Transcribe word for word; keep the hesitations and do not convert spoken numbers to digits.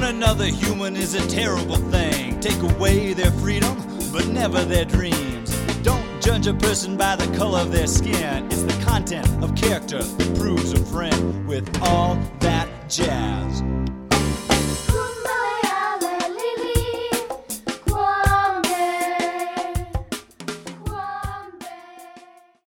another human is a terrible thing. Take away their freedom, but never their dreams. Don't judge a person by the color of their skin. It's the content of character that proves a friend with all that jazz.